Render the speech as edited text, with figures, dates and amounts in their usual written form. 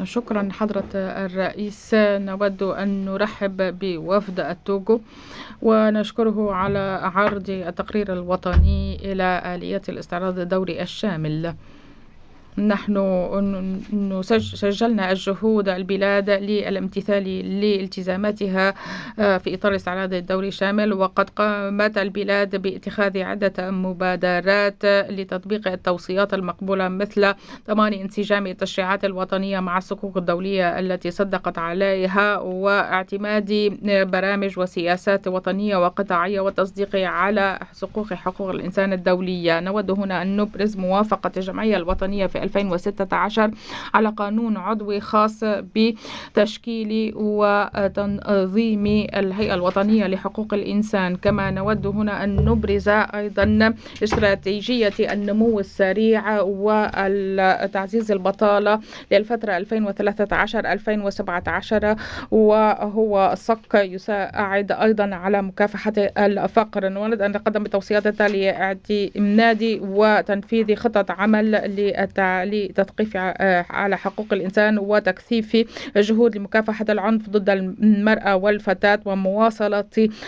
شكرا حضرة الرئيس. نود أن نرحب بوفد التوغو ونشكره على عرض التقرير الوطني إلى آلية الاستعراض الدوري الشامل. نحن سجلنا الجهود البلاد للامتثال لالتزاماتها في إطار استعراض الدوري الشامل، وقد قامت البلاد باتخاذ عدة مبادرات لتطبيق التوصيات المقبولة، مثل ضمان انسجام التشريعات الوطنية مع الصكوك الدولية التي صدقت عليها، واعتماد برامج وسياسات وطنية وقطاعية، والتصديق على حقوق الإنسان الدولية. نود هنا أن نبرز موافقة الجمعية الوطنية في 2016 على قانون عضوي خاص بتشكيل وتنظيم الهيئة الوطنية لحقوق الإنسان. كما نود هنا أن نبرز أيضا استراتيجية النمو السريع وتعزيز البطالة للفترة 2013-2017، وهو صك يساعد أيضا على مكافحة الفقر. نود أن نقدم التوصيات التالية: اعتماد وتنفيذ خطط عمل لتثقيف على حقوق الإنسان وتكثيف جهود لمكافحة العنف ضد المرأة والفتاة، ومواصلة